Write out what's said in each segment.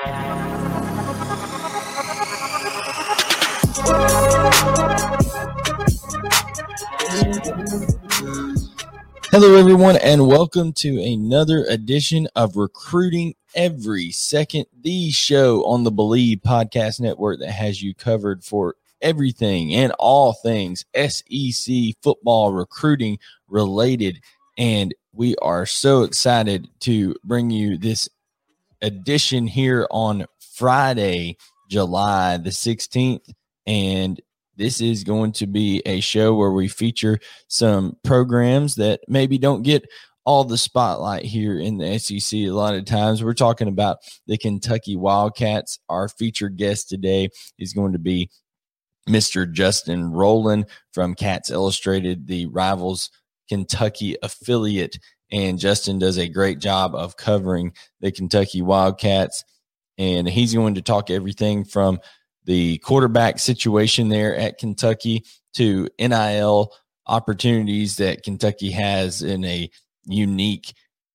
Hello, everyone, and welcome to another edition of Recruiting Every Second, the show on the Believe Podcast Network that has you covered for everything and all things SEC football recruiting related. And we are so excited to bring you this edition here on Friday, July the 16th. And this is going to be a show where we feature some programs that maybe don't get all the spotlight here in the SEC. A lot of times we're talking about the Kentucky Wildcats. Our featured guest today is going to be Mr. Justin Rowland from Cats Illustrated, the Rivals Kentucky affiliate. And Justin does a great job of covering the Kentucky Wildcats. And he's going to talk everything from the quarterback situation there at Kentucky to NIL opportunities that Kentucky has in a unique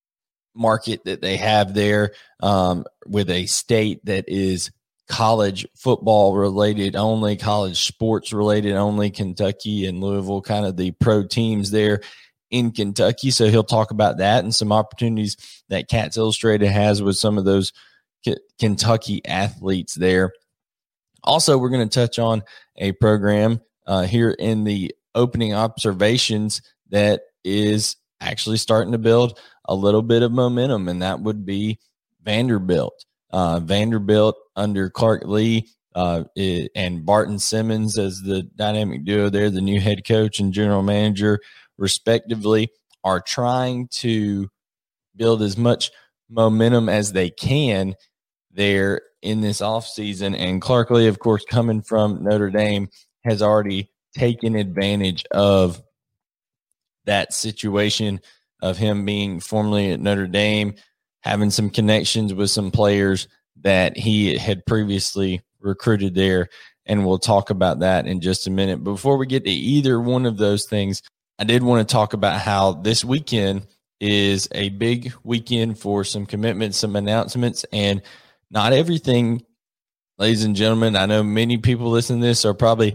market that they have there, with a state that is college football related only, college sports related only. Kentucky and Louisville, kind of the pro teams there in Kentucky. So he'll talk about that and some opportunities that Cats Illustrated has with some of those Kentucky athletes there. Also, we're going to touch on a program here in the opening observations that is actually starting to build a little bit of momentum, and that would be Vanderbilt. Vanderbilt under Clark Lee and Barton Simmons as the dynamic duo there, the new head coach and general manager, respectively, are trying to build as much momentum as they can there in this offseason. And Clark Lee, of course, coming from Notre Dame, has already taken advantage of that situation of him being formerly at Notre Dame, having some connections with some players that he had previously recruited there. And we'll talk about that in just a minute. Before we get to either one of those things, I did want to talk about how this weekend is a big weekend for some commitments, some announcements, and not everything, ladies and gentlemen. I know many people listening to this are probably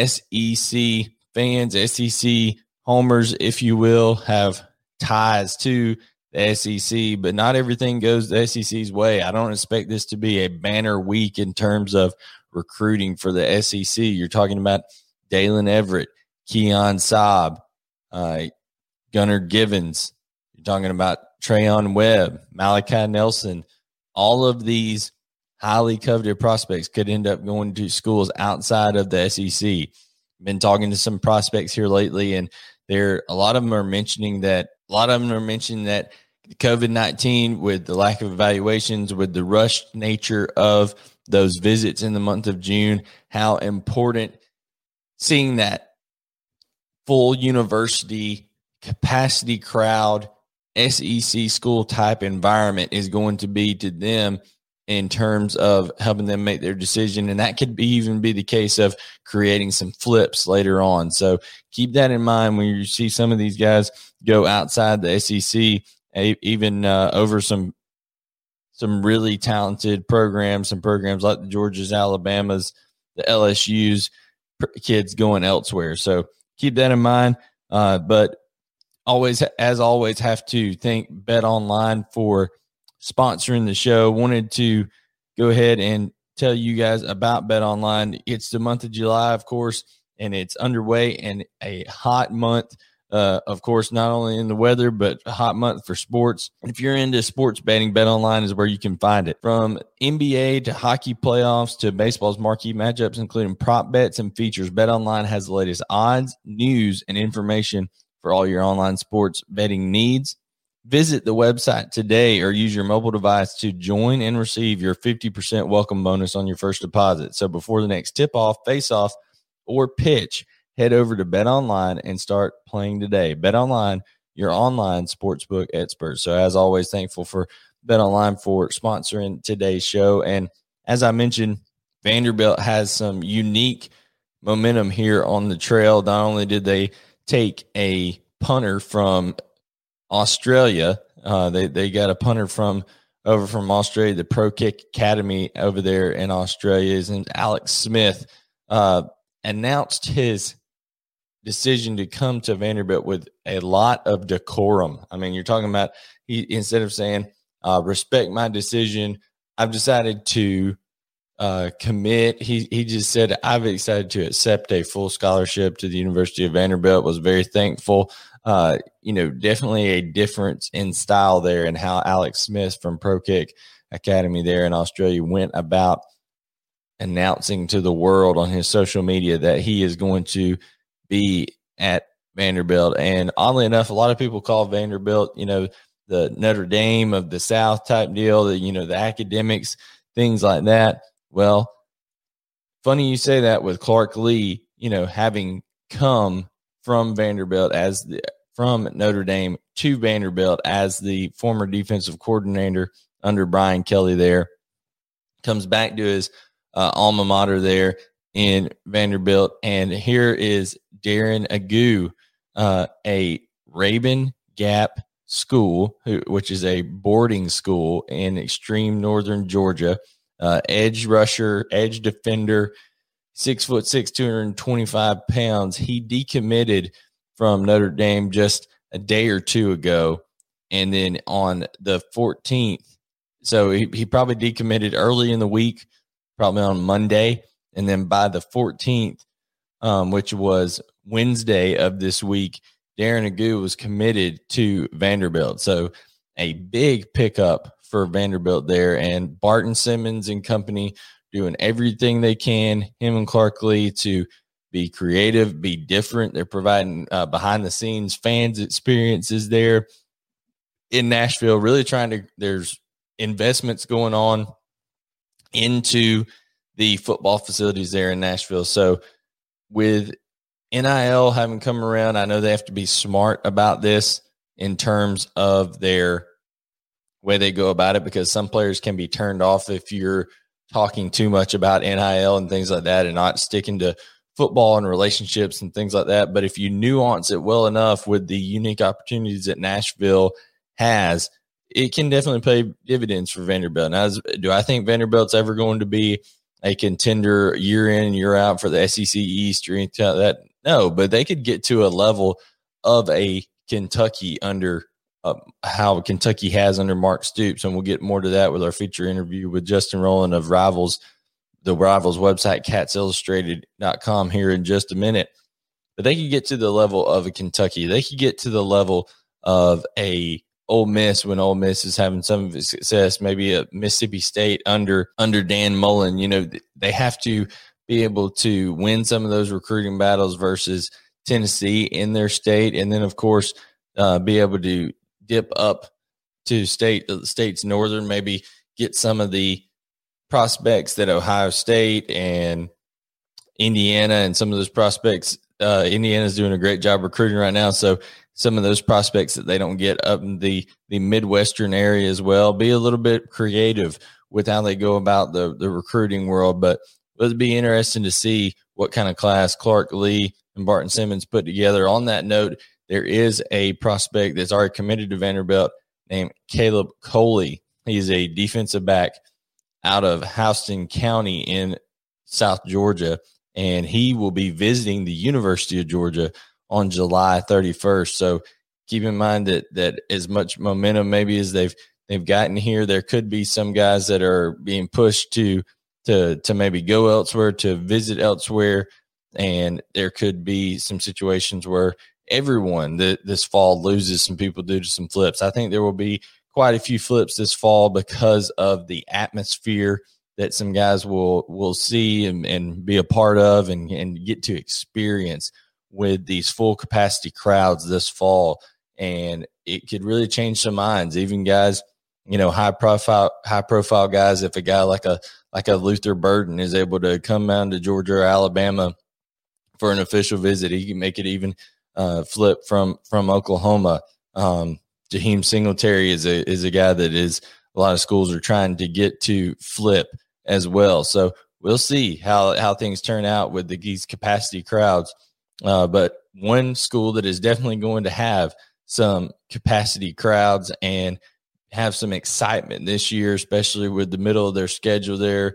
SEC fans, SEC homers, if you will, have ties to the SEC, but not everything goes the SEC's way. I don't expect this to be a banner week in terms of recruiting for the SEC. You're talking about Dalen Everett, Keon Saab, Gunnar Givens. You're talking about Trayon Webb, Malachi Nelson. All of these highly coveted prospects could end up going to schools outside of the SEC. Been talking to some prospects here lately, and a lot of them are mentioning that COVID-19, with the lack of evaluations, with the rushed nature of those visits in the month of June, how important seeing that full university capacity crowd SEC school type environment is going to be to them in terms of helping them make their decision. And that could even be the case of creating some flips later on. So keep that in mind when you see some of these guys go outside the SEC, even over some really talented programs, some programs like the Georgias, Alabamas, the LSUs, kids going elsewhere. So keep that in mind. But as always, have to thank BetOnline for sponsoring the show. Wanted to go ahead and tell you guys about BetOnline. It's the month of July, of course, and it's underway, and a hot month, of course, not only in the weather, but a hot month for sports. If you're into sports betting, BetOnline is where you can find it. From NBA to hockey playoffs to baseball's marquee matchups, including prop bets and features, BetOnline has the latest odds, news, and information for all your online sports betting needs. Visit the website today or use your mobile device to join and receive your 50% welcome bonus on your first deposit. So before the next tip-off, face-off, or pitch, head over to BetOnline and start playing today. BetOnline, your online sportsbook expert. So as always, thankful for BetOnline for sponsoring today's show. And as I mentioned, Vanderbilt has some unique momentum here on the trail. Not only did they take a punter from Australia, they got a punter from over from Australia, the Pro Kick Academy over there in Australia. His name's Alex Smith, announced his decision to come to Vanderbilt with a lot of decorum. I mean, you're talking about instead of saying, respect my decision, I've decided to commit. He just said, I've decided to accept a full scholarship to the University of Vanderbilt, was very thankful. Definitely a difference in style there and how Alex Smith from Pro Kick Academy there in Australia went about announcing to the world on his social media that he is going to be at Vanderbilt. And oddly enough, a lot of people call Vanderbilt, the Notre Dame of the South type deal, the academics, things like that. Well, funny you say that with Clark Lea, having come from Vanderbilt from Notre Dame to Vanderbilt as the former defensive coordinator under Brian Kelly there, comes back to his alma mater there in Vanderbilt. And here is Darren Agu, a Rabun Gap school, which is a boarding school in extreme northern Georgia, edge rusher, edge defender, 6'6", 225 pounds. He decommitted from Notre Dame just a day or two ago. And then on the 14th, so he probably decommitted early in the week, probably on Monday. And then by the 14th, which was Wednesday of this week, Darren Agu was committed to Vanderbilt. So a big pickup for Vanderbilt there. And Barton Simmons and company doing everything they can, him and Clark Lea, to be creative, be different. They're providing behind-the-scenes fans experiences there in Nashville, really there's investments going on into the football facilities there in Nashville. So with NIL having come around, I know they have to be smart about this in terms of their way they go about it, because some players can be turned off if you're talking too much about NIL and things like that and not sticking to football and relationships and things like that. But if you nuance it well enough with the unique opportunities that Nashville has, it can definitely pay dividends for Vanderbilt. Now, do I think Vanderbilt's ever going to be a contender year in and year out for the SEC East or anything like that? No, but they could get to a level of a Kentucky under how Kentucky has under Mark Stoops. And we'll get more to that with our feature interview with Justin Rowland of Rivals, the Rivals website, catsillustrated.com, here in just a minute. But they could get to the level of a Kentucky. They could get to the level of a Ole Miss when Ole Miss is having some of its success, maybe a Mississippi State under Dan Mullen. They have to be able to win some of those recruiting battles versus Tennessee in their state. And then, of course, be able to dip up to the state's northern, maybe get some of the prospects that Ohio State and Indiana and some of those prospects. Indiana's doing a great job recruiting right now. So some of those prospects that they don't get up in the Midwestern area as well, be a little bit creative with how they go about the recruiting world. But it'll be interesting to see what kind of class Clark Lea and Barton Simmons put together. On that note, there is a prospect that's already committed to Vanderbilt named Caleb Coley. He's a defensive back out of Houston County in South Georgia, and he will be visiting the University of Georgia on July 31st. So keep in mind that as much momentum maybe as they've gotten here, there could be some guys that are being pushed to maybe go elsewhere, to visit elsewhere, and there could be some situations where everyone this fall loses some people due to some flips. I think there will be quite a few flips this fall because of the atmosphere that some guys will see and be a part of and get to experience with these full capacity crowds this fall. And it could really change some minds, even guys, high profile guys. If a guy like a Luther Burden is able to come down to Georgia or Alabama for an official visit, he can make it even flip from Oklahoma. Jaheim Singletary is a guy that a lot of schools are trying to get to flip as well. So we'll see how things turn out with these capacity crowds. But one school that is definitely going to have some capacity crowds and have some excitement this year, especially with the middle of their schedule there.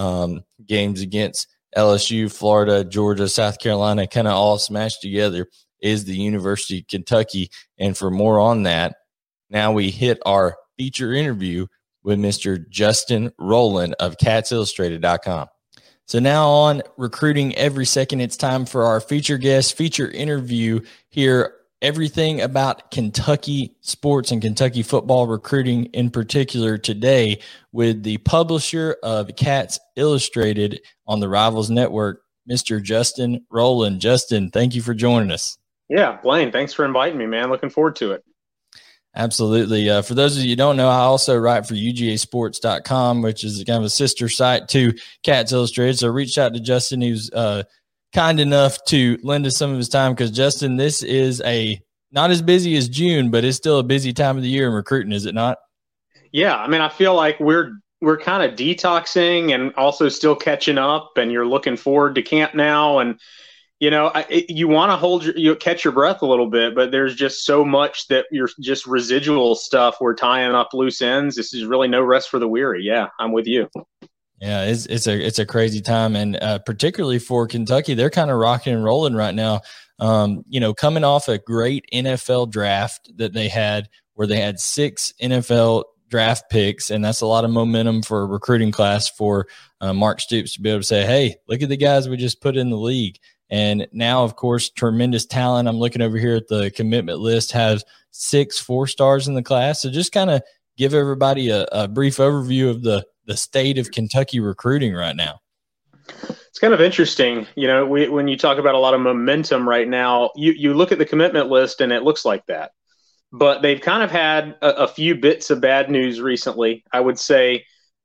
Games against LSU, Florida, Georgia, South Carolina, kind of all smashed together, is the University of Kentucky. And for more on that, now we hit our feature interview with Mr. Justin Rowland of CatsIllustrated.com. So now on Recruiting Every Second, it's time for our feature guest, feature interview here. Everything about Kentucky sports and Kentucky football recruiting in particular today with the publisher of Cats Illustrated on the Rivals Network, Mr. Justin Rowland. Justin, thank you for joining us. Yeah, Blaine, thanks for inviting me, man. Looking forward to it. Absolutely. For those of you who don't know, I also write for UGAsports.com, which is kind of a sister site to Cats Illustrated. So I reached out to Justin. He was kind enough to lend us some of his time because, Justin, this is not as busy as June, but it's still a busy time of the year in recruiting, is it not? Yeah, I mean, I feel like we're kind of detoxing and also still catching up, and you're looking forward to camp now. And you know, you want to catch your breath a little bit, but there's just so much that you're just residual stuff. We're tying up loose ends. This is really no rest for the weary. Yeah, I'm with you. Yeah, it's a crazy time, and particularly for Kentucky, they're kind of rocking and rolling right now. Coming off a great NFL draft that they had, where they had 6 NFL draft picks, and that's a lot of momentum for a recruiting class for Mark Stoops to be able to say, "Hey, look at the guys we just put in the league." And now, of course, tremendous talent. I'm looking over here at the commitment list, has 6 4-stars in the class. So just kind of give everybody a brief overview of the state of Kentucky recruiting right now. It's kind of interesting. You know, when you talk about a lot of momentum right now, you look at the commitment list and it looks like that. But they've kind of had a few bits of bad news recently. I would say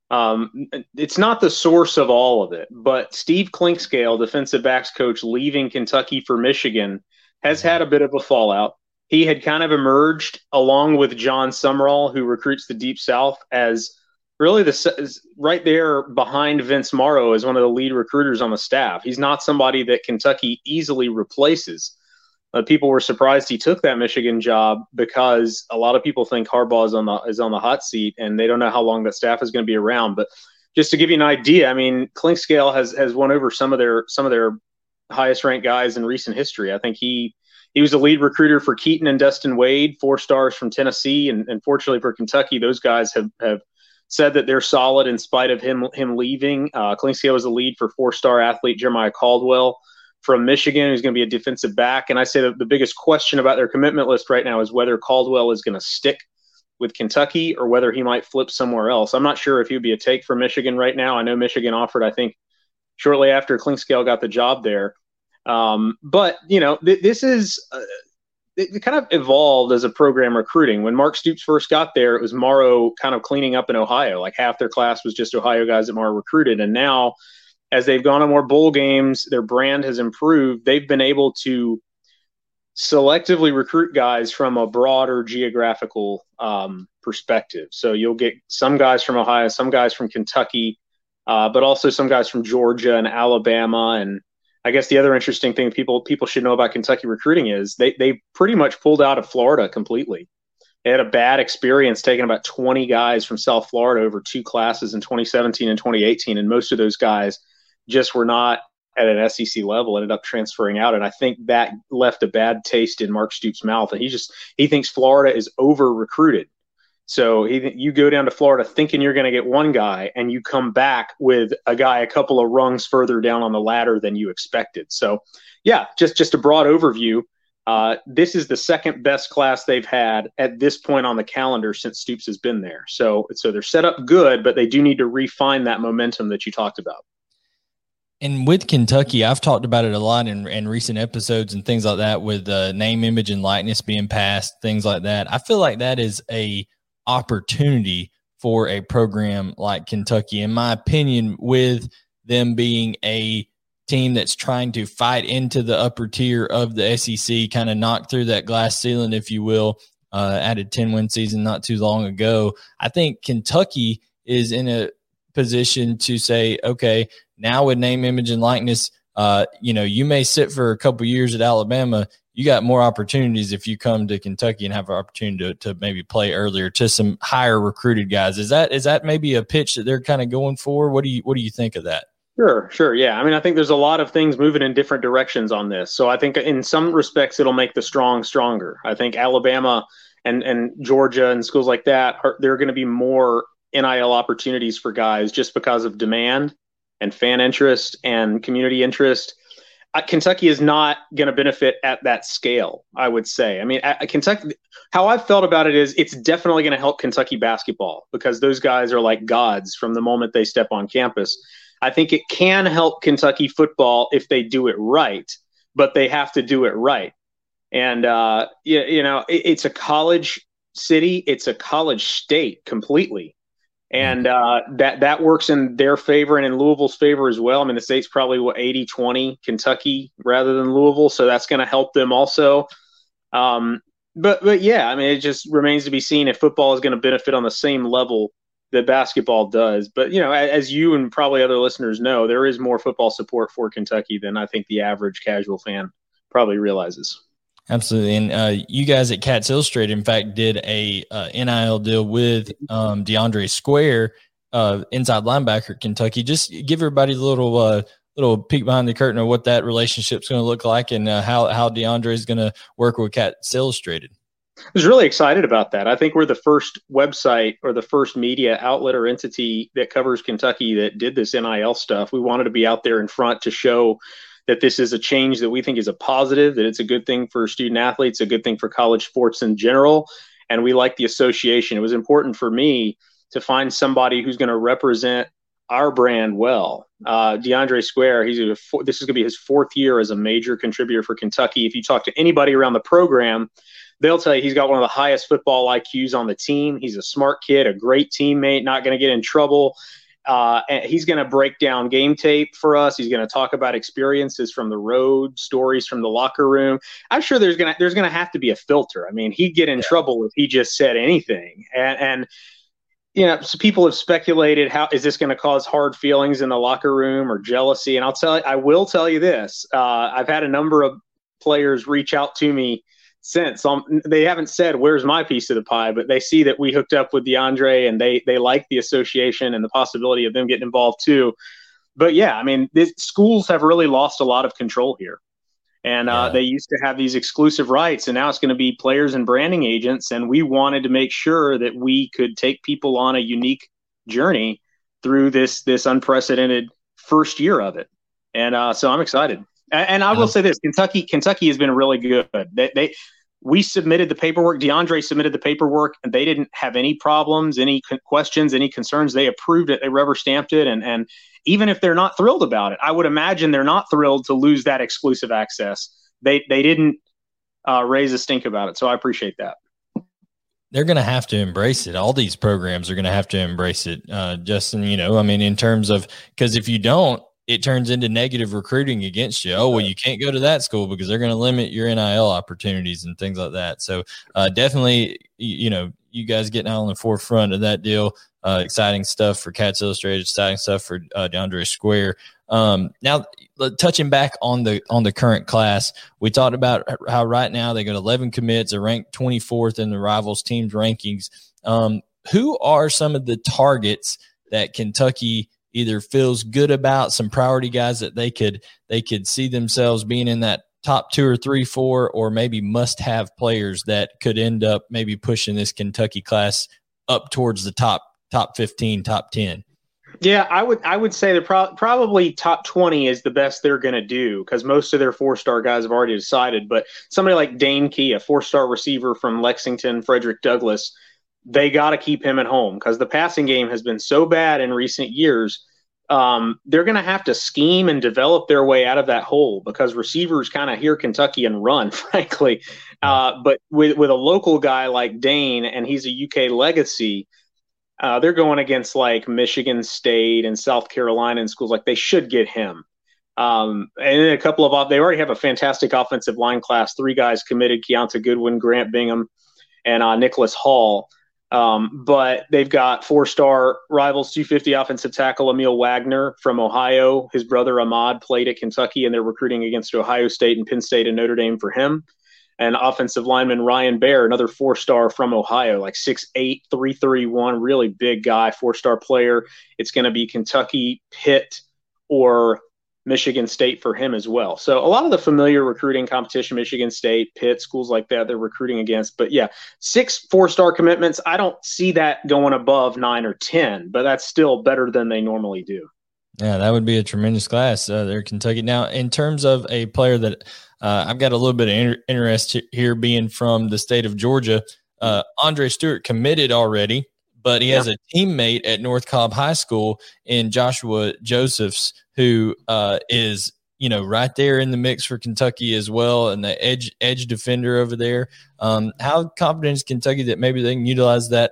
it's not the source of all of it, but Steve Clinkscale, defensive backs coach, leaving Kentucky for Michigan, has had a bit of a fallout. He had kind of emerged along with John Sumrall, who recruits the Deep South, as really right there behind Vince Morrow as one of the lead recruiters on the staff. He's not somebody that Kentucky easily replaces. People were surprised he took that Michigan job because a lot of people think Harbaugh is on the hot seat, and they don't know how long that staff is going to be around. But just to give you an idea, I mean, Clinkscale has won over some of their highest ranked guys in recent history. I think he was the lead recruiter for Keaton and Dustin Wade, 4-stars from Tennessee, and fortunately for Kentucky, those guys have said that they're solid in spite of him leaving. Clinkscale was the lead for 4-star athlete Jeremiah Caldwell from Michigan, who's going to be a defensive back. And I say that the biggest question about their commitment list right now is whether Caldwell is going to stick with Kentucky or whether he might flip somewhere else. I'm not sure if he'd be a take for Michigan right now. I know Michigan offered, I think, shortly after Clinkscale got the job there. But, you know, this is it kind of evolved as a program recruiting. When Mark Stoops first got there, it was Morrow kind of cleaning up in Ohio. Like half their class was just Ohio guys that Morrow recruited. And now, as they've gone on more bowl games, their brand has improved. They've been able to selectively recruit guys from a broader geographical perspective. So you'll get some guys from Ohio, some guys from Kentucky, but also some guys from Georgia and Alabama. And I guess the other interesting thing people should know about Kentucky recruiting is they pretty much pulled out of Florida completely. They had a bad experience taking about 20 guys from South Florida over 2 classes in 2017 and 2018, and most of those guys just were not at an SEC level, ended up transferring out. And I think that left a bad taste in Mark Stoops' mouth. And he thinks Florida is over-recruited. So you go down to Florida thinking you're going to get one guy, and you come back with a guy a couple of rungs further down on the ladder than you expected. So, yeah, just a broad overview. This is the second best class they've had at this point on the calendar since Stoops has been there. So they're set up good, but they do need to refine that momentum that you talked about. And with Kentucky, I've talked about it a lot in recent episodes and things like that, with name, image, and likeness being passed, things like that. I feel like that is a opportunity for a program like Kentucky, in my opinion, with them being a team that's trying to fight into the upper tier of the SEC, kind of knock through that glass ceiling, if you will. Added 10-win season not too long ago. I think Kentucky is in a position to say, okay, now with name, image, and likeness, you may sit for a couple years at Alabama. you got more opportunities if you come to Kentucky and have an opportunity to maybe play earlier to some higher recruited guys. Is that maybe a pitch that they're kind of going for? What do you think of that? Sure. Yeah. I mean, I think there's a lot of things moving in different directions on this. So I think in some respects, it'll make the strong stronger. I think Alabama and Georgia and schools like that, there are going to be more NIL opportunities for guys just because of demand and fan interest and community interest. Kentucky is not going to benefit at that scale, I would say. I mean, Kentucky, how I've felt about it is it's definitely going to help Kentucky basketball because those guys are like gods from the moment they step on campus. I think it can help Kentucky football if they do it right, but they have to do it right. And, it's a college city. It's a college state completely. And that works in their favor and in Louisville's favor as well. I mean, the state's probably 80-20 Kentucky rather than Louisville. So that's going to help them also. But yeah, I mean, it just remains to be seen if football is going to benefit on the same level that basketball does. But, as you and probably other listeners know, there is more football support for Kentucky than I think the average casual fan probably realizes. Absolutely. And you guys at Cats Illustrated, in fact, did a NIL deal with DeAndre Square, inside linebacker at Kentucky. Just give everybody a little peek behind the curtain of what that relationship's going to look like and how DeAndre is going to work with Cats Illustrated. I was really excited about that. I think we're the first website or the first media outlet or entity that covers Kentucky that did this NIL stuff. We wanted to be out there in front to show that this is a change that we think is a positive, that it's a good thing for student athletes, a good thing for college sports in general. And we like the association. It was important for me to find somebody who's going to represent our brand well. DeAndre Square, this is going to be his fourth year as a major contributor for Kentucky. If you talk to anybody around the program, they'll tell you he's got one of the highest football IQs on the team. He's a smart kid, a great teammate, not going to get in trouble. And he's going to break down game tape for us. He's going to talk about experiences from the road, stories from the locker room. I'm sure there's going to have to be a filter. I mean, he'd get in trouble if he just said anything. And so people have speculated, how is this going to cause hard feelings in the locker room or jealousy? And I will tell you this. I've had a number of players reach out to me since. They haven't said, where's my piece of the pie, but they see that we hooked up with DeAndre and they like the association and the possibility of them getting involved too. But yeah, I mean, schools have really lost a lot of control here. And they used to have these exclusive rights, and now it's going to be players and branding agents. And we wanted to make sure that we could take people on a unique journey through this unprecedented first year of it. And so I'm excited. And I will say this, Kentucky has been really good. We submitted the paperwork. DeAndre submitted the paperwork, and they didn't have any problems, any questions, any concerns. They approved it. They rubber stamped it. And even if they're not thrilled about it, I would imagine they're not thrilled to lose that exclusive access. They didn't raise a stink about it. So I appreciate that. They're going to have to embrace it. All these programs are going to have to embrace it, Justin, I mean, in terms of, because if you don't, it turns into negative recruiting against you. Oh, well, you can't go to that school because they're going to limit your NIL opportunities and things like that. So definitely, you guys getting out on the forefront of that deal. Exciting stuff for Cats Illustrated, exciting stuff for DeAndre Square. Now, touching back on the current class, we talked about how right now they got 11 commits, are ranked 24th in the rivals teams rankings. Who are some of the targets that Kentucky either feels good about, some priority guys that they could see themselves being in that top 2 or 3, 4, or maybe must-have players that could end up maybe pushing this Kentucky class up towards the top 15, top 10? Yeah, I would say that probably top 20 is the best they're going to do because most of their 4-star guys have already decided. But somebody like Dane Key, a 4-star receiver from Lexington, Frederick Douglass, they got to keep him at home because the passing game has been so bad in recent years. They're going to have to scheme and develop their way out of that hole because receivers kind of hear Kentucky and run, frankly. But with a local guy like Dane, and he's a UK legacy, they're going against like Michigan State and South Carolina and schools like they should get him. And then a couple of they already have a fantastic offensive line class. 3 guys committed: Keonta Goodwin, Grant Bingham, and Nicholas Hall. But they've got 4-star rivals 250 offensive tackle Emil Wagner from Ohio. His brother Ahmad played at Kentucky, and they're recruiting against Ohio State and Penn State and Notre Dame for him. And offensive lineman Ryan Baer, another 4-star from Ohio, like 6'8", 331, really big guy, 4-star player. It's going to be Kentucky, Pitt, or Michigan State for him as well. So a lot of the familiar recruiting competition, Michigan State, Pitt, schools like that, they're recruiting against. But yeah, 6 4-star commitments. I don't see that going above 9 or 10, but that's still better than they normally do. Yeah, that would be a tremendous class there, Kentucky. Now, in terms of a player that I've got a little bit of interest here, being from the state of Georgia, Andre Stewart committed already, but he has a teammate at North Cobb High School in Joshua Josephs, who is, right there in the mix for Kentucky as well, and the edge defender over there. How confident is Kentucky that maybe they can utilize that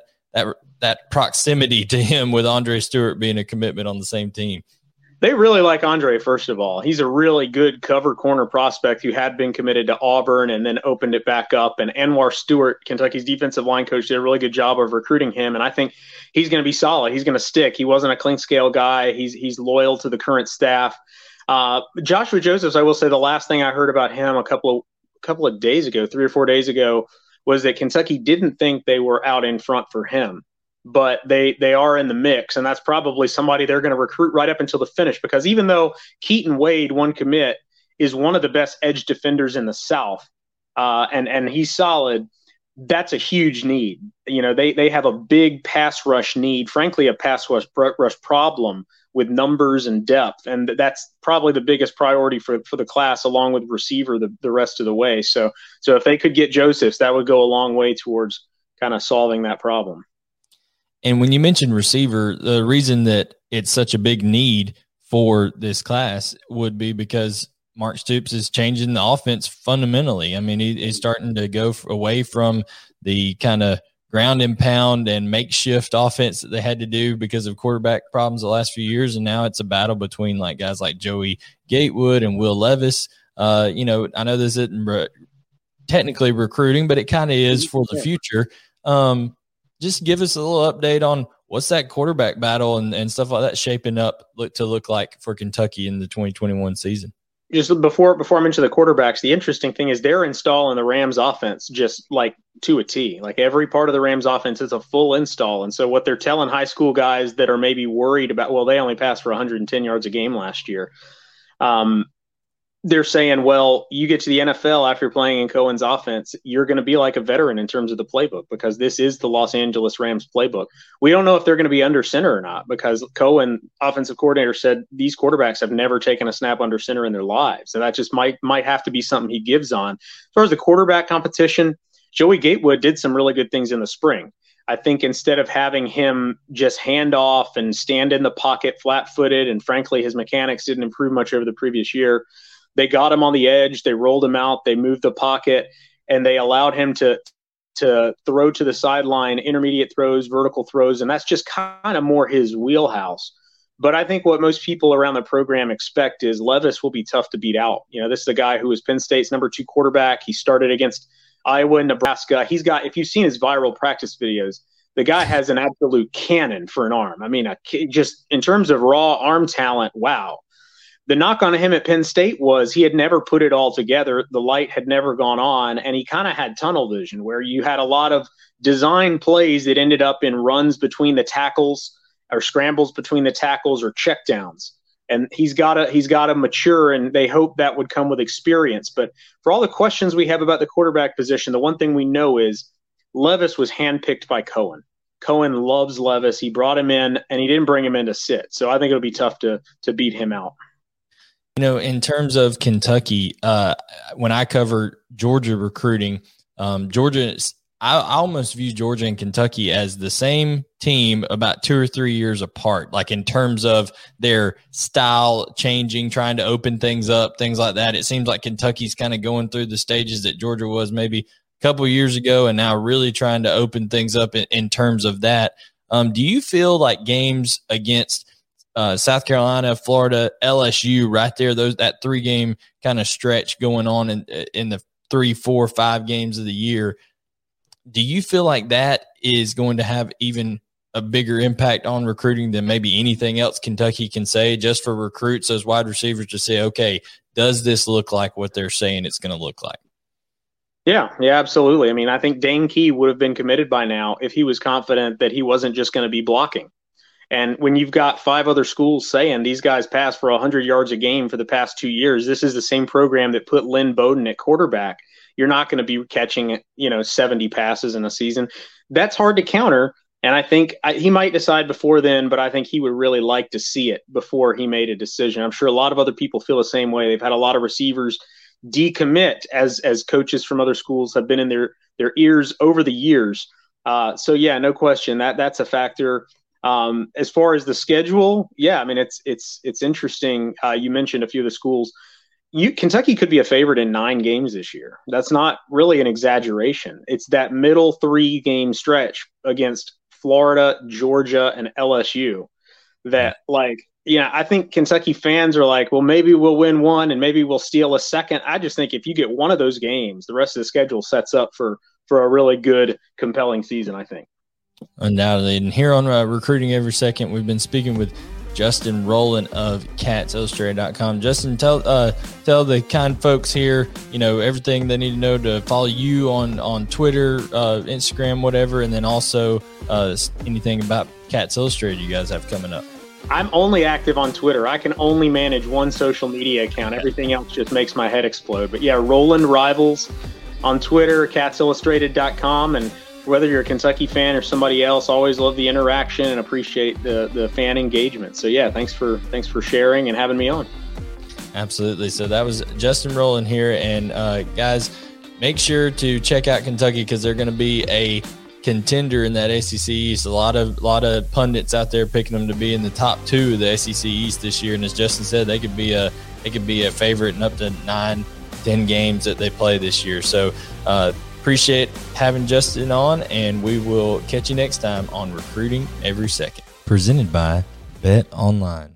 proximity to him with Andre Stewart being a commitment on the same team? They really like Andre, first of all. He's a really good cover corner prospect who had been committed to Auburn and then opened it back up. And Anwar Stewart, Kentucky's defensive line coach, did a really good job of recruiting him. And I think he's going to be solid. He's going to stick. He wasn't a Clinkscale guy. He's loyal to the current staff. Joshua Josephs, I will say the last thing I heard about him a couple of days ago, 3 or 4 days ago, was that Kentucky didn't think they were out in front for him. But they are in the mix, and that's probably somebody they're going to recruit right up until the finish, because even though Keaton Wade, one commit, is one of the best edge defenders in the South, and he's solid, that's a huge need. They have a big pass rush need, frankly, a pass rush problem with numbers and depth, and that's probably the biggest priority for the class, along with receiver the rest of the way. So if they could get Josephs, that would go a long way towards kind of solving that problem. And when you mentioned receiver, the reason that it's such a big need for this class would be because Mark Stoops is changing the offense fundamentally. I mean, he's starting to go away from the kind of ground and pound and makeshift offense that they had to do because of quarterback problems the last few years. And now it's a battle between guys like Joey Gatewood and Will Levis. I know this isn't technically recruiting, but it kind of is for the future. Just give us a little update on what's that quarterback battle and stuff like that shaping up to look like for Kentucky in the 2021 season. Just before I mention the quarterbacks, the interesting thing is they're installing the Rams offense just like to a T. Like every part of the Rams offense is a full install. And so what they're telling high school guys that are maybe worried about, well, they only passed for 110 yards a game last year. They're saying, well, you get to the NFL after playing in Cohen's offense, you're going to be like a veteran in terms of the playbook, because this is the Los Angeles Rams playbook. We don't know if they're going to be under center or not, because Cohen, offensive coordinator, said these quarterbacks have never taken a snap under center in their lives. And that just might have to be something he gives on. As far as the quarterback competition, Joey Gatewood did some really good things in the spring. I think instead of having him just hand off and stand in the pocket flat-footed, and frankly, his mechanics didn't improve much over the previous year, they got him on the edge, they rolled him out, they moved the pocket, and they allowed him to throw to the sideline, intermediate throws, vertical throws, and that's just kind of more his wheelhouse. But I think what most people around the program expect is Levis will be tough to beat out. This is a guy who was Penn State's number 2 quarterback. He started against Iowa and Nebraska. He's got, if you've seen his viral practice videos, the guy has an absolute cannon for an arm. I mean, just in terms of raw arm talent, wow. The knock on him at Penn State was he had never put it all together. The light had never gone on, and he kind of had tunnel vision, where you had a lot of design plays that ended up in runs between the tackles or scrambles between the tackles or checkdowns. And he's got to mature, and they hope that would come with experience. But for all the questions we have about the quarterback position, the one thing we know is Levis was handpicked by Cohen. Cohen loves Levis. He brought him in, and he didn't bring him in to sit. So I think it'll be tough to beat him out. In terms of Kentucky, when I cover Georgia recruiting, I almost view Georgia and Kentucky as the same team about 2 or 3 years apart, like in terms of their style changing, trying to open things up, things like that. It seems like Kentucky's kind of going through the stages that Georgia was maybe a couple of years ago, and now really trying to open things up in terms of that. Do you feel like games against South Carolina, Florida, LSU, right there, that 3-game kind of stretch going on in the 3, 4, 5 games of the year, do you feel like that is going to have even a bigger impact on recruiting than maybe anything else Kentucky can say, just for recruits, those wide receivers, to say, okay, does this look like what they're saying it's going to look like? Yeah, absolutely. I mean, I think Dane Key would have been committed by now if he was confident that he wasn't just going to be blocking. And when you've got 5 other schools saying these guys pass for 100 yards a game for the past 2 years, this is the same program that put Lynn Bowden at quarterback. You're not going to be catching, 70 passes in a season. That's hard to counter. And I think he might decide before then, but I think he would really like to see it before he made a decision. I'm sure a lot of other people feel the same way. They've had a lot of receivers decommit as coaches from other schools have been in their ears over the years. So yeah, no question that's a factor. As far as the schedule, yeah, I mean it's interesting. You mentioned a few of the schools. Kentucky could be a favorite in 9 games this year. That's not really an exaggeration. It's that middle 3-game stretch against Florida, Georgia, and LSU that I think Kentucky fans are like, well, maybe we'll win one and maybe we'll steal a second. I just think if you get one of those games, the rest of the schedule sets up for a really good, compelling season, I think. Undoubtedly. And here on Recruiting Every Second, we've been speaking with Justin Rowland of CatsIllustrated.com. Justin, tell the kind folks here, everything they need to know to follow you on Twitter, Instagram, whatever, and then also anything about Cats Illustrated you guys have coming up. I'm only active on Twitter. I can only manage one social media account. Everything else just makes my head explode. But yeah, Roland Rivals on Twitter, CatsIllustrated.com, and whether you're a Kentucky fan or somebody else, always love the interaction and appreciate the fan engagement. So yeah, thanks for sharing and having me on. Absolutely. So that was Justin Rowland here, and guys, make sure to check out Kentucky because they're going to be a contender in that ACC East. A lot of pundits out there picking them to be in the top 2 of the SEC East this year, and as Justin said, they could be a favorite in up to 9-10 games that they play this year. So appreciate having Justin on, and we will catch you next time on Recruiting Every Second, presented by Bet Online.